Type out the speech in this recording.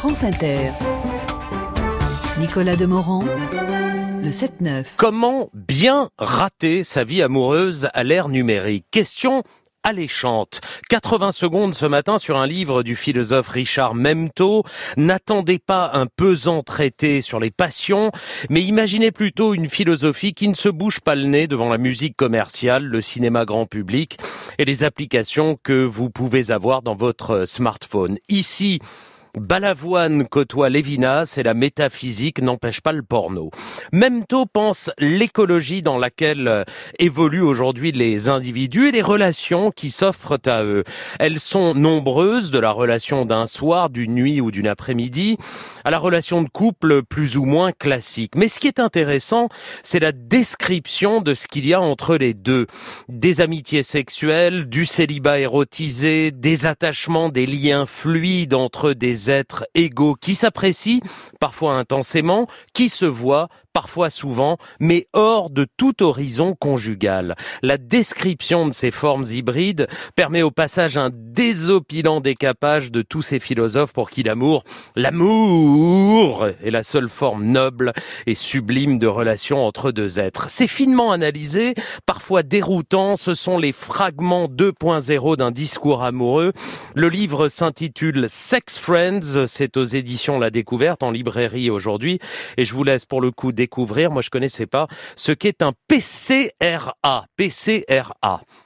France Inter. Nicolas Demorand, le 7-9. Comment bien rater sa vie amoureuse à l'ère numérique? Question alléchante. 80 secondes ce matin sur un livre du philosophe Richard Memto. N'attendez pas un pesant traité sur les passions, mais imaginez plutôt une philosophie qui ne se bouge pas le nez devant la musique commerciale, le cinéma grand public et les applications que vous pouvez avoir dans votre smartphone. Ici, Balavoine côtoie Lévinas et la métaphysique n'empêche pas le porno. Memto pense l'écologie dans laquelle évoluent aujourd'hui les individus et les relations qui s'offrent à eux. Elles sont nombreuses, de la relation d'un soir, d'une nuit ou d'une après-midi, à la relation de couple plus ou moins classique. Mais ce qui est intéressant, c'est la description de ce qu'il y a entre les deux. Des amitiés sexuelles, du célibat érotisé, des attachements, des liens fluides entre des êtres égaux qui s'apprécient, parfois intensément, qui se voient, parfois souvent, mais hors de tout horizon conjugal. La description de ces formes hybrides permet au passage un désopilant décapage de tous ces philosophes pour qui l'amour est la seule forme noble et sublime de relation entre deux êtres. C'est finement analysé, parfois déroutant, ce sont les fragments 2.0 d'un discours amoureux. Le livre s'intitule Sex Friends, c'est aux éditions La Découverte, en librairie aujourd'hui, et je vous laisse pour le coup découvrir, moi je connaissais pas, ce qu'est un PCRA.